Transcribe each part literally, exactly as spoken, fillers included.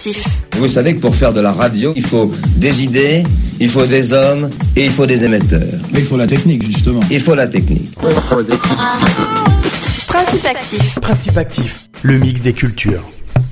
Principactif. Vous savez que pour faire de la radio, il faut des idées, il faut des hommes et il faut des émetteurs. Mais il faut la technique, justement. Il faut la technique. Principactif. Principactif, le mix des cultures.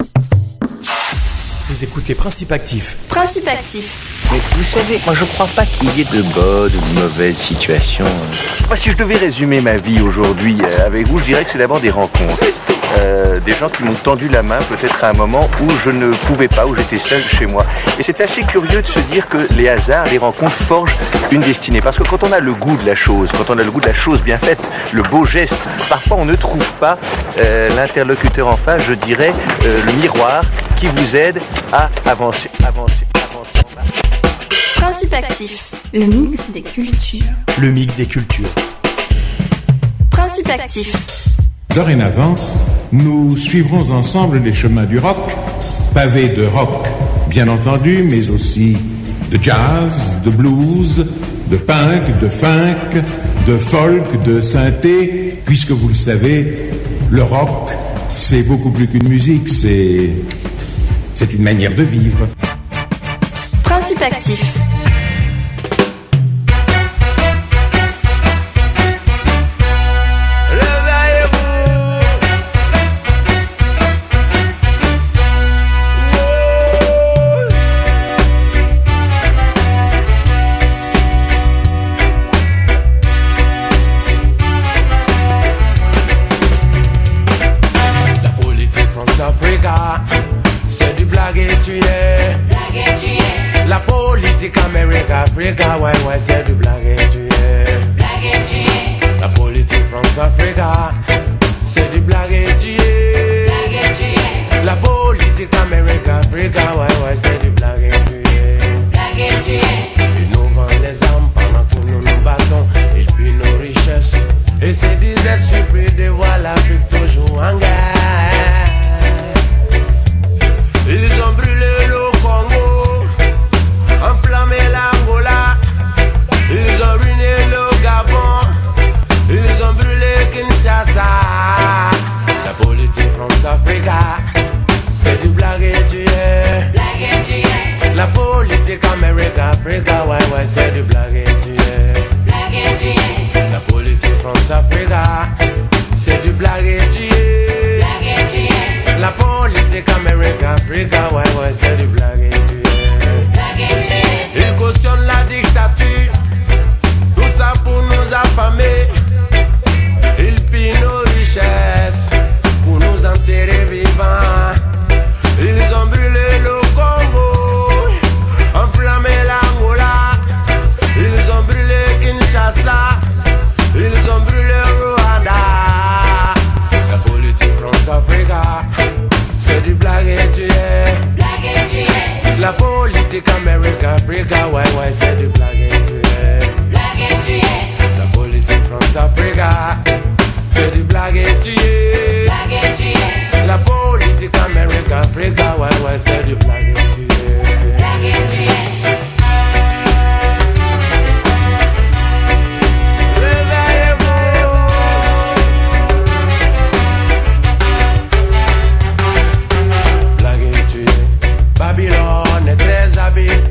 Vous écoutez Principactif. Principactif. Mais vous savez, moi je crois pas qu'il y ait de bonnes ou de mauvaises situations. Moi, si je devais résumer ma vie aujourd'hui euh, avec vous, je dirais que c'est d'abord des rencontres. Euh, des gens qui m'ont tendu la main peut-être à un moment où je ne pouvais pas, où j'étais seul chez moi. Et c'est assez curieux de se dire que les hasards, les rencontres forgent une destinée. Parce que quand on a le goût de la chose, quand on a le goût de la chose bien faite, le beau geste, parfois on ne trouve pas euh, l'interlocuteur en face, je dirais, euh, le miroir qui vous aide à avancer, avancer, avancer. Principactif, le mix des cultures. Le mix des cultures. Principactif. Dorénavant, nous suivrons ensemble les chemins du rock, pavés de rock, bien entendu, mais aussi de jazz, de blues, de punk, de funk, de folk, de synthé, puisque vous le savez, le rock, c'est beaucoup plus qu'une musique, c'est, c'est une manière de vivre. Principactif. C'est du blague et tu es. La politique Amérique, Africa, ouais, ouais, c'est du blague et tu es. La politique France-Africa, c'est du blague et tu es. La politique Amérique, Africa, ouais, ouais, c'est du blague et tu es. Ils nous vendent les armes pendant que nous nous battons. Ils pillent nos richesses. Et c'est des êtres surpris de voir l'Afrique toujours en guerre. Ils ont brûlé le Congo, enflammé l'Angola. Ils ont ruiné le Gabon, ils ont brûlé Kinshasa. La politique France-Africa, c'est du blague et tu es. La politique Amérique-Africa, ouais, ouais, c'est du blague et tu es. La politique France-Africa, c'est du blague et tu es. La politique Amérique-Africa, ouais, ouais, c'est du blague et tu es. Ils cautionnent la dictature, tout ça pour nous affamer. Ils pillent nos richesses pour nous enterrer vivants. Ils ont brûlé le Congo, enflammé l'Angola. Ils ont brûlé Kinshasa, ils ont brûlé Rwanda. La politique France-Africa, c'est du blague et tu es. La politique Amérique-Africa, ouais, ouais, c'est du blague et tu es. La politique France-Africa, c'est du blague et tu es. La politique Amérique-Africa, ouais, ouais, c'est du blague et tu es. Babylone est très habile.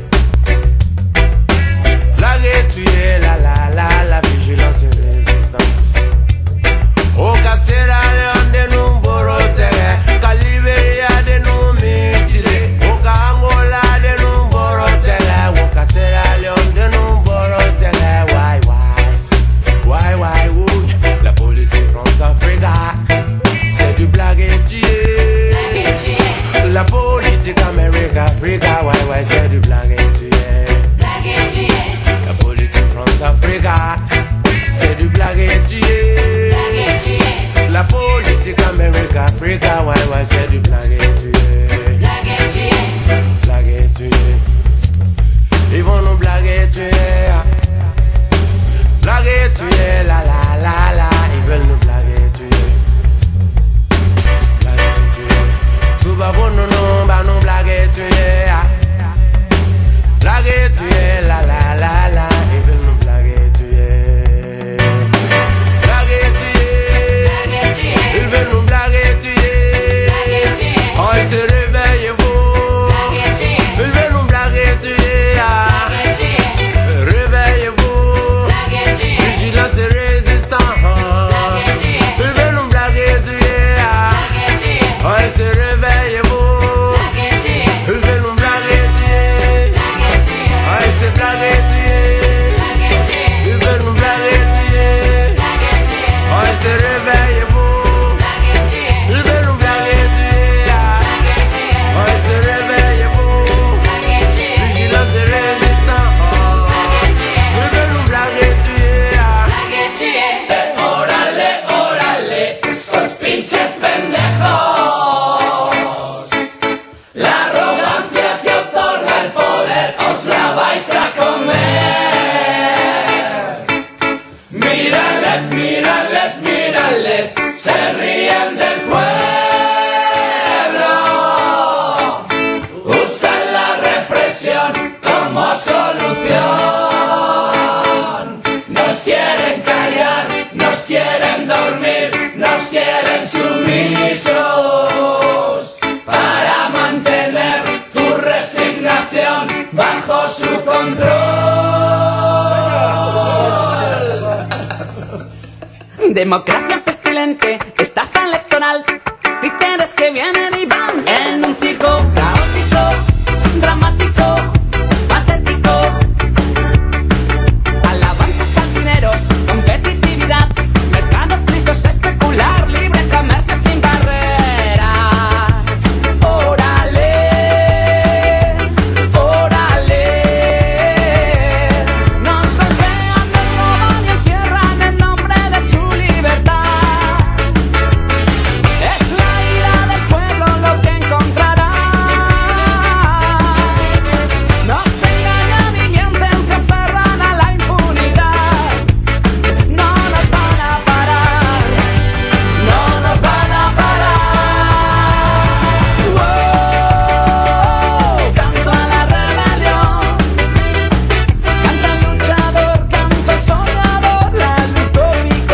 Blague et tu es, la la la, la vigilance et résistance. Au Cassera, de nous borotere. Caliberia de nous mutile. Au Angola de nous borotere. Au Cassera, de nous borotere. Why, why, why, why, would la politique France-Africa, c'est du blague et tu es. La politique Amérique-Africa, ouais, ouais, c'est du blague et tu es. La politique France-Africa, c'est du blague et tu es. La politique Amérique-Africa, ouais, ouais, c'est du blague et tu es. Blague et tu es. Ils vont nous blaguer, tu es. Blaguer, tu es, la la la la. Ils veulent nous blaguer, tu es. Blaguer, tu es. Tout va bon, non, non, bah non, blaguer, tu es. Blaguer, tu es, la la la la. Ils veulent nous blaguer, tu es. Blaguer, tu es. Ils veulent nous blaguer, tu es. Oh, ils se réveillent, vous. revolución. Nos quieren callar, nos quieren dormir, nos quieren sumisos para mantener tu resignación bajo su control. Democracia pestilente, estafa electoral, títeres que vienen y van en un circo caótico, dramático, patético. Alabanzas al dinero, competitividad, mercados listos a especular, libre comercio sin barreras. Órale, órale. Nos golpean, nos roban y encierran en nombre de su libertad. Es la ira del pueblo lo que encontrará. Nos engañan y mienten, se aferran a la impunidad. No nos van a parar, no nos van a parar. Wow, canto a la rebelión, canta el luchador, canta el soñador, la luz tópico.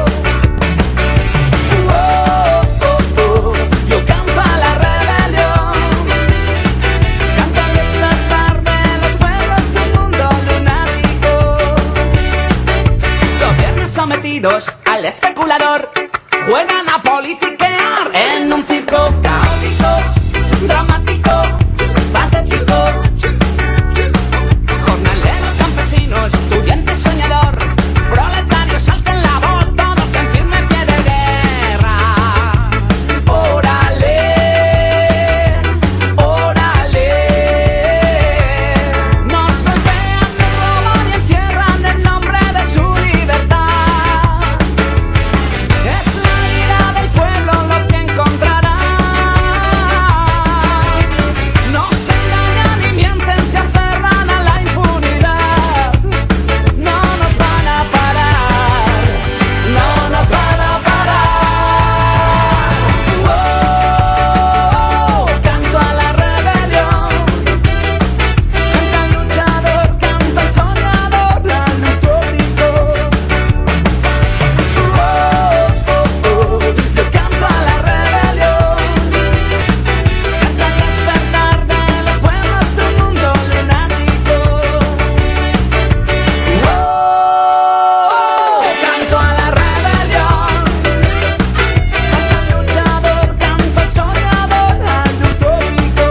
Wow, yo canto a la rebelión, canta el despertar de los pueblos del mundo lunático. Gobiernos sometidos al especulador juegan a politiquear en un circo caótico, dramático, patético. Jornalero, campesino, estudiante, soñador, proletarios, alten la voz, todos en firme pie de guerra. Órale, órale. Nos golpean, nos roban y encierran en nombre de su libertad. Es la ira del pueblo lo que encontrará. Nos engañan y mienten, se aferran a la impunidad. No nos van a parar, no nos van a parar. Wow, canto a la rebelión, canta el luchador, canta el soñador, la luz tópico. Wow, yo canto a la rebelión, canta el despertar de los pueblos de un mundo lunático. Wow, canto a la rebelión, canta el luchador, canta el soñador, la luz tópico.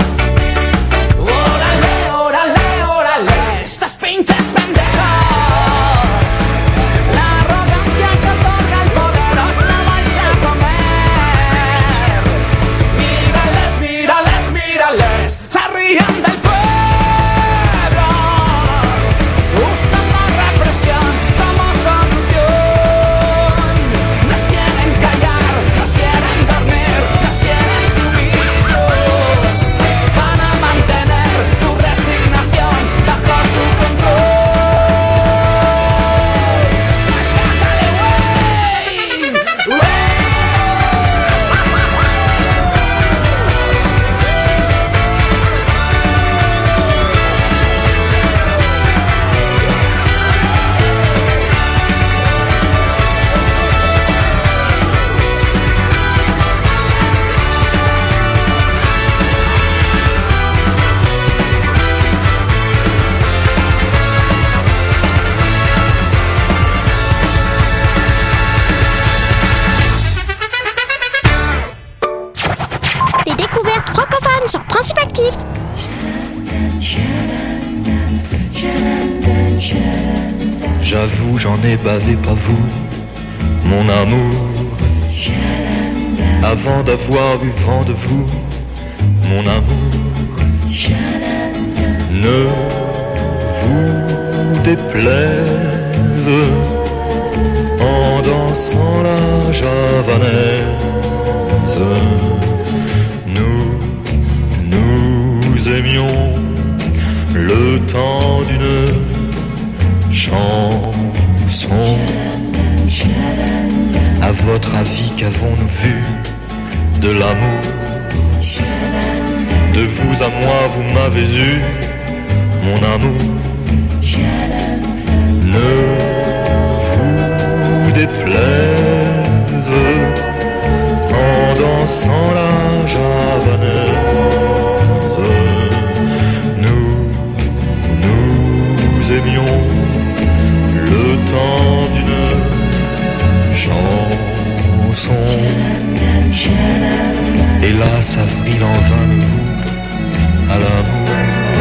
Órale, órale, órale, estas pinches pendejos. La arrogancia que otorga el poder os la vais a comer. Mírales, mírales, mírales, se ríen del pueblo. Usan la represión como solución. Nos quieren callar, nos quieren dormir, nos quieren sumisos para mantener tu resignación bajo su control. ¡Sácale, güey! ¡Güey! Les découvertes francophones sur Principe Actif. J'avoue, j'en ai bavé, pas vous, mon amour. Avant d'avoir eu vent de vous, mon amour. Ne vous déplaise en dansant la javanaise. Nous, nous aimions le temps d'une chanson. À votre avis, qu'avons-nous vu de l'amour? De vous à moi, vous m'avez eu, mon amour. ne vous déplaise en dansant la javanaise. Nous, nous aimions le temps d'une chanson. Hélas, avril en vain me voue à l'amour.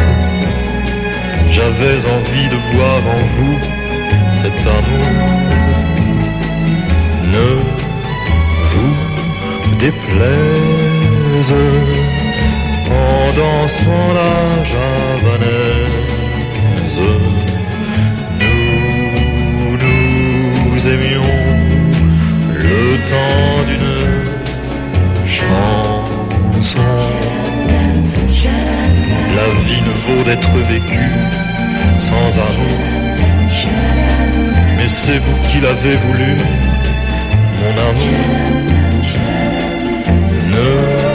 J'avais envie de voir en vous cet amour. Ne vous déplaise en dansant la javanaise. Nous, nous aimions le temps d'une chanson. La vie ne vaut d'être vécue sans amour. Mais c'est vous qui l'avez voulu, mon amour. Ne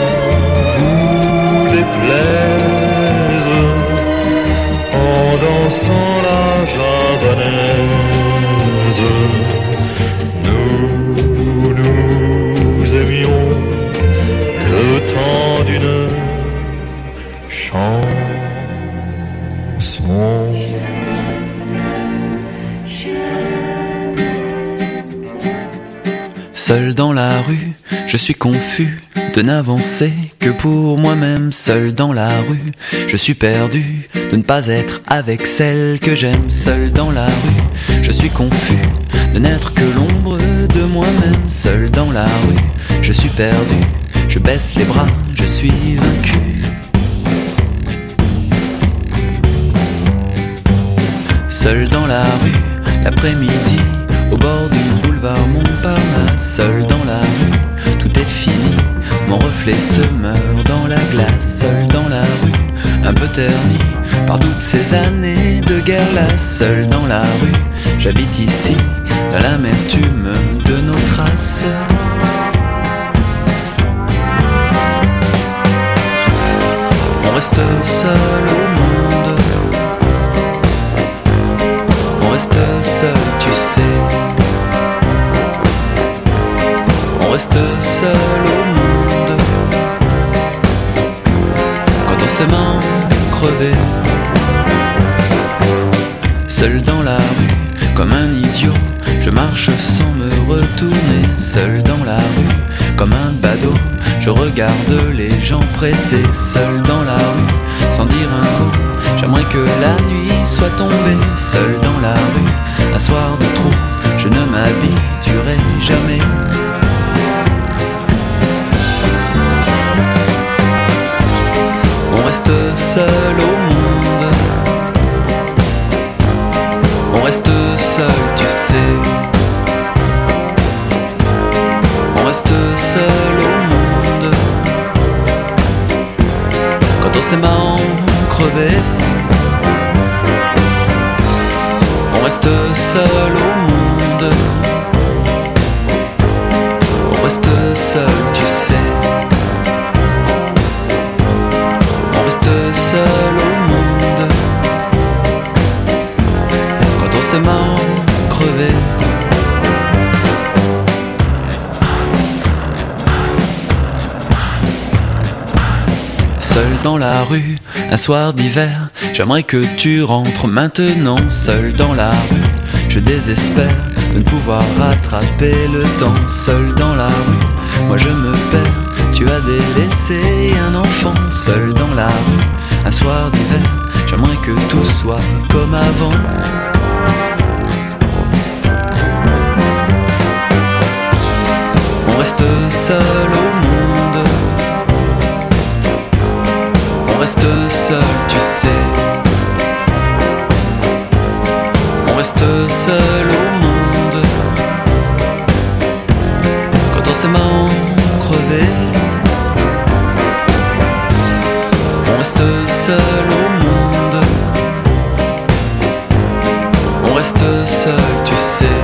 vous déplaise en dansant la javanaise. Nous, nous aimions le temps d'une chanson. Seul dans la rue, je suis confus de n'avancer que pour moi-même. Seul dans la rue, je suis perdu de ne pas être avec celle que j'aime. Seul dans la rue, je suis confus de n'être que l'ombre de moi-même. Seul dans la rue, je suis perdu, je baisse les bras, je suis vaincu. Seul dans la rue, l'après-midi, au bord du boulevard Montparnasse. Seul dans la rue, tout est fini, mon reflet se meurt dans la glace. Seul dans la rue, un peu terni par toutes ces années de guerre là. Seul dans la rue, j'habite ici, dans l'amertume de nos traces. On reste seul au monde, on reste seul, tu sais. On reste seul au monde quand on s'aime crever. Seul dans la rue, comme un idiot, je marche sans me retourner. Seul dans la rue, comme un badaud, je regarde les gens pressés. Seul dans la rue, sans dire un mot, j'aimerais que la nuit soit tombée. Seul dans la rue, un soir de trop, je ne m'habituerai jamais. On reste seul au monde, on reste seul, tu sais. On reste seul au monde quand on s'aime en crever. On reste seul au monde, on reste seul, tu sais. On reste seul au monde quand on s'aime en crever. Seul dans la rue, un soir d'hiver, j'aimerais que tu rentres maintenant. Seul dans la rue, je désespère de ne pouvoir rattraper le temps. Seul dans la rue, moi je me perds, tu as délaissé un enfant. Seul dans la rue, un soir d'hiver, j'aimerais que tout soit comme avant. On reste seul au monde, on reste seul, tu sais. On reste seul au monde quand on s'aime en crever. On reste seul au monde, on reste seul, tu sais.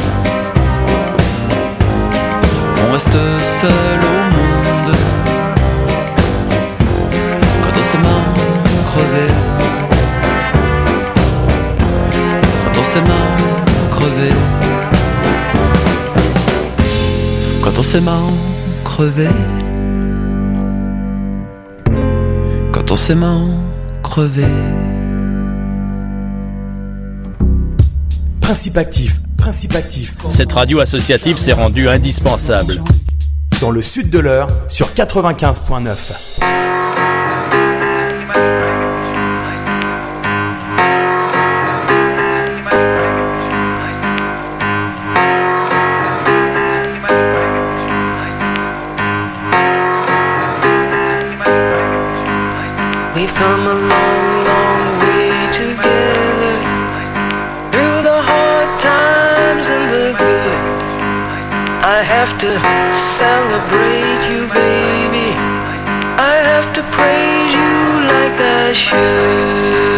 On reste seul au monde quand on s'aime en crever. ses mains crevées, quand on s'est mains crevées, quand on s'est mains crevées. Principe actif, principe actif. Cette radio associative s'est rendue indispensable. Dans le sud de l'Eure, sur quatre-vingt-quinze virgule neuf. We've come a long, long way together, through the hard times and the good. I have to celebrate you, baby. I have to praise you like I should.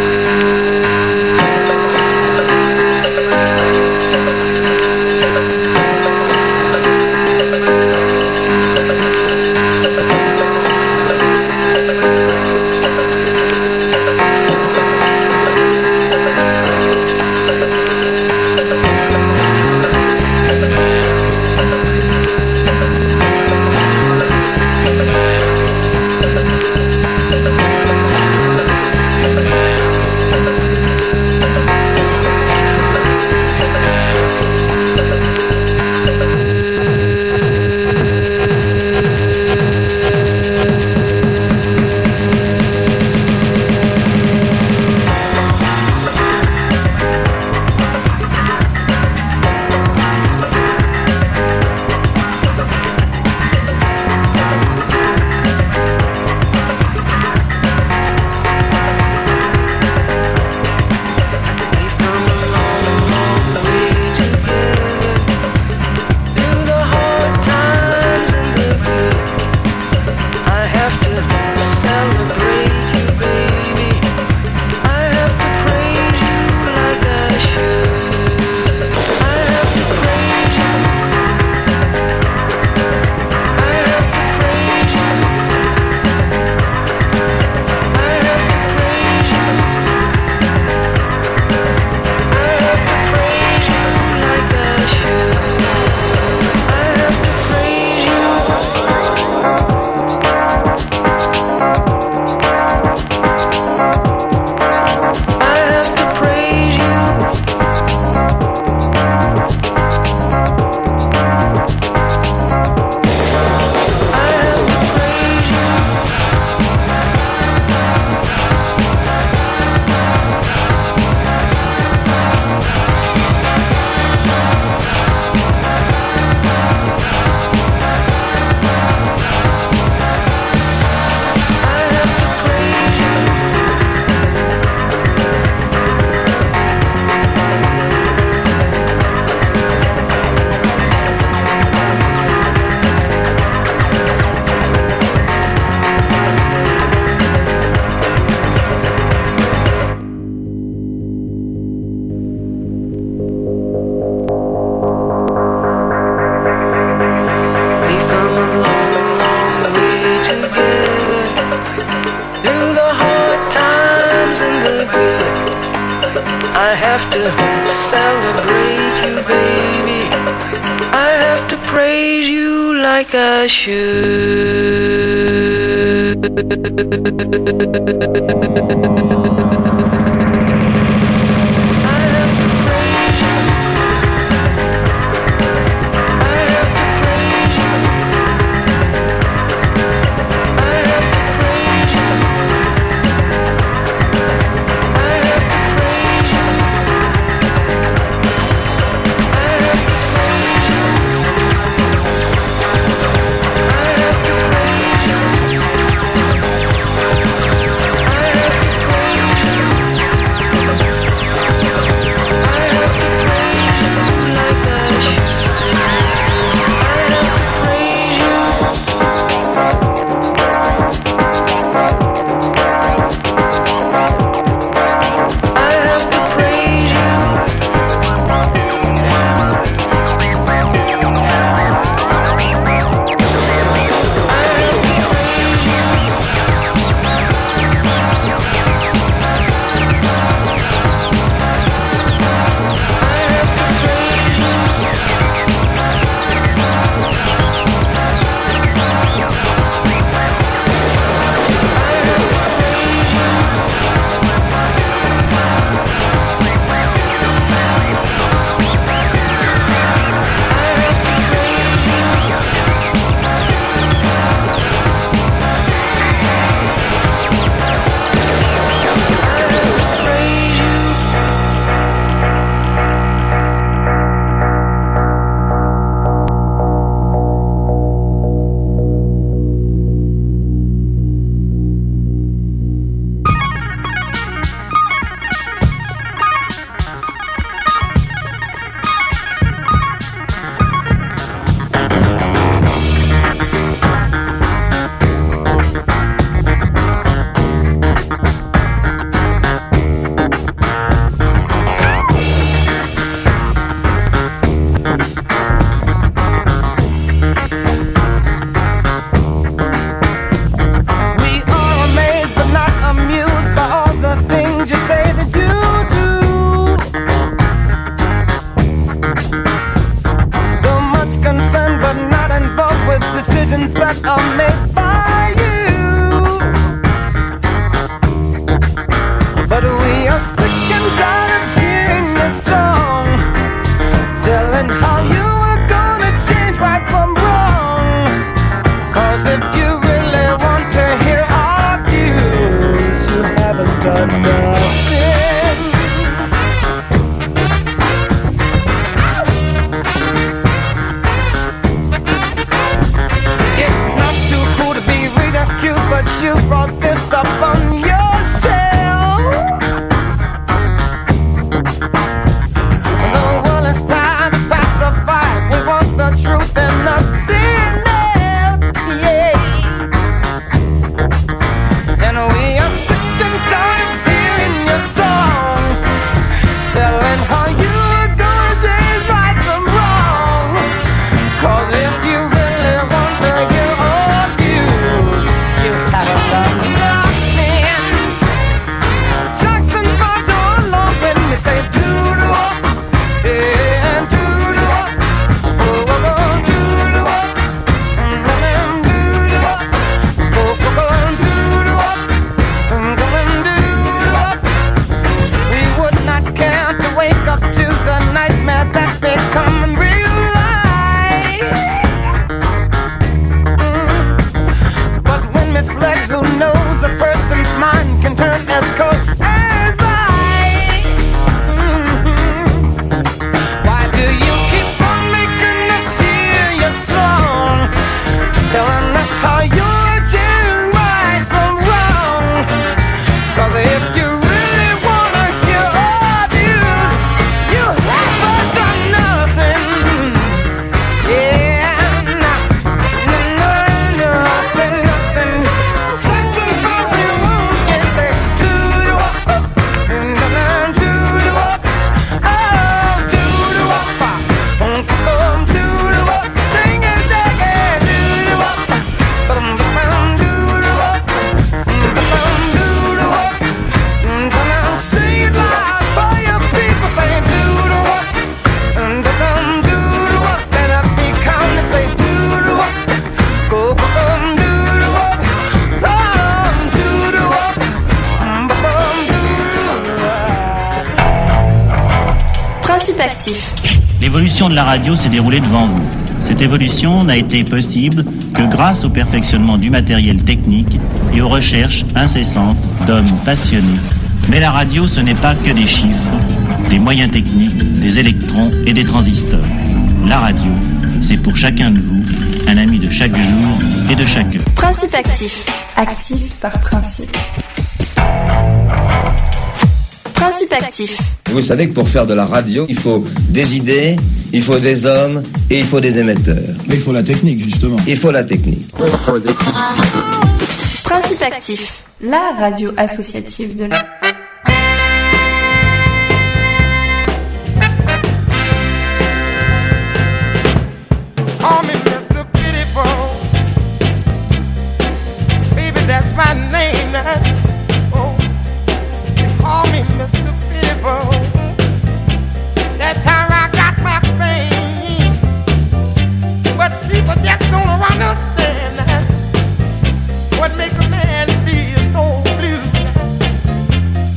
I have to celebrate you, baby. I have to praise you like I should. I are sick and tired of hearing your song, telling how you are gonna change right from wrong. Cause if you really want to hear our views, you haven't done nothing. It's not too cool to be ridiculed, but you brought this up on yourself. The world is tired of pacify. We want the truth and nothing else, yeah. And we are sick and tired of hearing your song, telling how you are gonna change right from wrong. Cause if you really want to hear our views, you haven't done nothing. Jackson Five all along when we say doo-doo-wop, yeah, doo-doo-wop, oh, oh, oh, doo-doo-wop, mm, doo-doo-wop, oh, oh, oh, doo-doo-wop, mm, doo-doo-wop. We would not care to wake up to the nightmare that's becoming real life. Mm. But when misled, who knows, a person's mind can turn as cold as ice. Mhm. Why do you keep on making us hear your song, telling us how you're changing right from wrong? Cause if you really wanna hear our views, you haven't done nothing. Yeah, no, no, no, nothing, nothing. Jackson Five, you won't get say doo-doo-wop, and then doo-doo-wop, oh, doo-doo-wop, um, um, doo-doo-wop, ding it, ding it, doo-doo-wop, um, um, doo-doo-wop, um, um, doo-doo-wop, um, come on, sing it loud for your people, say doo-doo-wop, um, um, doo-doo-wop, stand up, be calm and say doo-doo-wop, go, go, go, um, doo-doo-wop, um, doo-doo-wop, um, um, doo-doo-wop. Principe actif. L'évolution de la radio s'est déroulée devant vous. Cette évolution n'a été possible que grâce au perfectionnement du matériel technique et aux recherches incessantes d'hommes passionnés. Mais la radio, ce n'est pas que des chiffres, des moyens techniques, des électrons et des transistors. La radio, c'est pour chacun de vous un ami de chaque jour et de chaque heure. Principe actif. Actif par principe. Principe actif. Vous savez que pour faire de la radio, il faut des idées, il faut des hommes et il faut des émetteurs. Mais il faut la technique, justement. Il faut la technique. Principe actif. La radio associative de la... Call me Mister Pitiful, baby, that's my name now. Oh, they call me Mister Pitiful, that's how I got my fame. But people just don't understand that. What make a man feel so blue?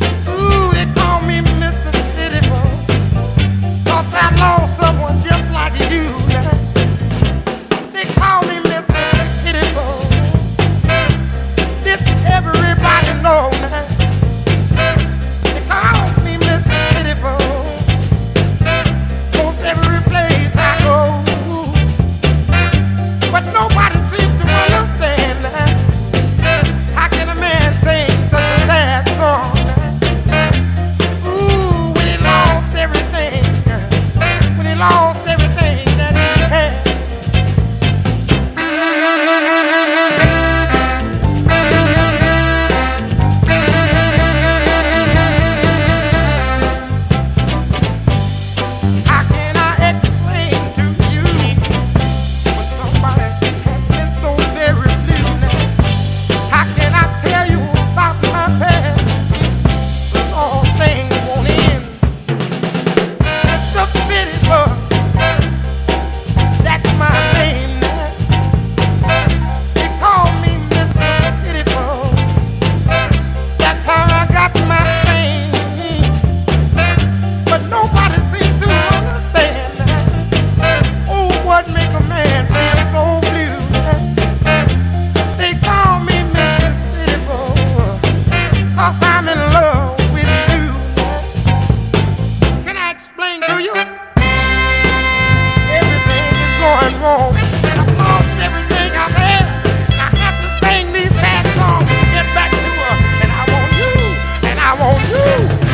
Woo!